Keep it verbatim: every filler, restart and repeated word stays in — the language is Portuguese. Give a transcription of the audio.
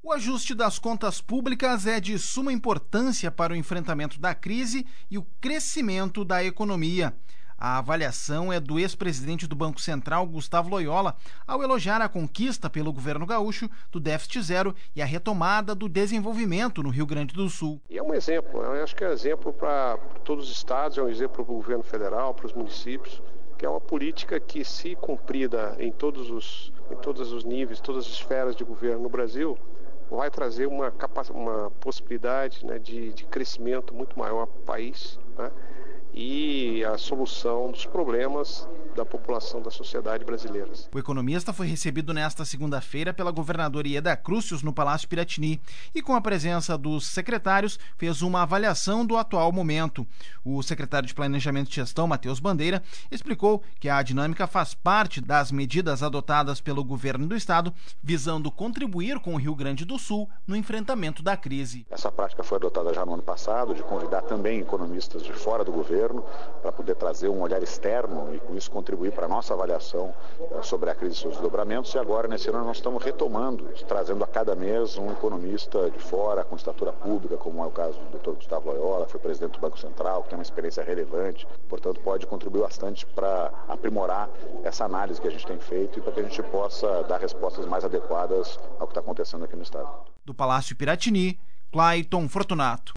O ajuste das contas públicas é de suma importância para o enfrentamento da crise e o crescimento da economia. A avaliação é do ex-presidente do Banco Central, Gustavo Loyola, ao elogiar a conquista pelo governo gaúcho do déficit zero e a retomada do desenvolvimento no Rio Grande do Sul. E é um exemplo, eu acho que é um exemplo para todos os estados, é um exemplo para o governo federal, para os municípios, que é uma política que, se cumprida em todos os, em todos os níveis, todas as esferas de governo no Brasil, vai trazer uma, capac... uma possibilidade, né, de, de crescimento muito maior para o país, né, e a solução dos problemas da população, da sociedade brasileira. O economista foi recebido nesta segunda-feira pela governadora Ieda Crucius no Palácio Piratini e, com a presença dos secretários, fez uma avaliação do atual momento. O secretário de Planejamento e Gestão, Matheus Bandeira, explicou que a dinâmica faz parte das medidas adotadas pelo governo do estado, visando contribuir com o Rio Grande do Sul no enfrentamento da crise. Essa prática foi adotada já no ano passado, de convidar também economistas de fora do governo para poder trazer um olhar externo e, com isso, contribuir para a nossa avaliação sobre a crise e seus desdobramentos. E agora, nesse ano, nós estamos retomando, trazendo a cada mês um economista de fora, com estatura pública, como é o caso do doutor Gustavo Loyola, foi presidente do Banco Central, que tem uma experiência relevante, portanto pode contribuir bastante para aprimorar essa análise que a gente tem feito e para que a gente possa dar respostas mais adequadas ao que está acontecendo aqui no estado. Do Palácio Piratini, Clayton Fortunato.